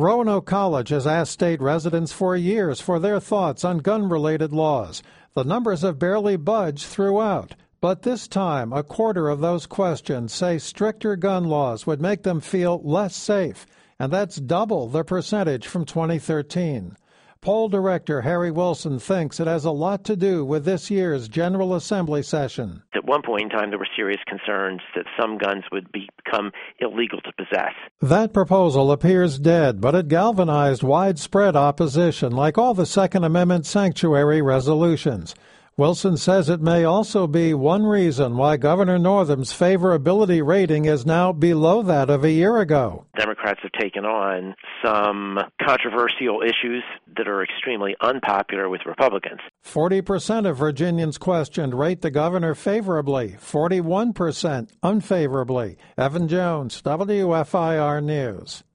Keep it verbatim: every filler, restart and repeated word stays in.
Roanoke College has asked state residents for years for their thoughts on gun-related laws. The numbers have barely budged throughout, but this time a quarter of those questioned say stricter gun laws would make them feel less safe, and that's double the percentage from twenty thirteen. Poll director Harry Wilson thinks it has a lot to do with this year's General Assembly session. At one point in time, there were serious concerns that some guns would become illegal to possess. That proposal appears dead, but it galvanized widespread opposition, like all the Second Amendment sanctuary resolutions. Wilson says it may also be one reason why Governor Northam's favorability rating is now below that of a year ago. Democrats have taken on some controversial issues that are extremely unpopular with Republicans. forty percent of Virginians questioned rate the governor favorably, forty-one percent unfavorably. Evan Jones, W F I R News.